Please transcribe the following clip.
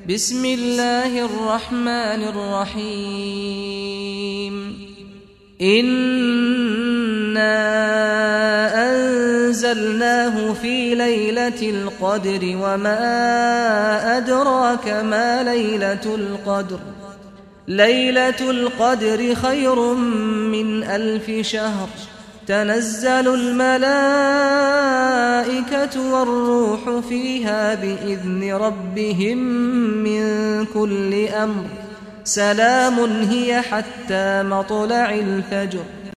بسم الله الرحمن الرحيم إنا أنزلناه في ليلة القدر وما أدراك ما ليلة القدر ليلة القدر خير من 1000 شهر تنزل الملائكة والروح فيها بإذن ربهم من كل أمر سلام هي حتى مطلع الفجر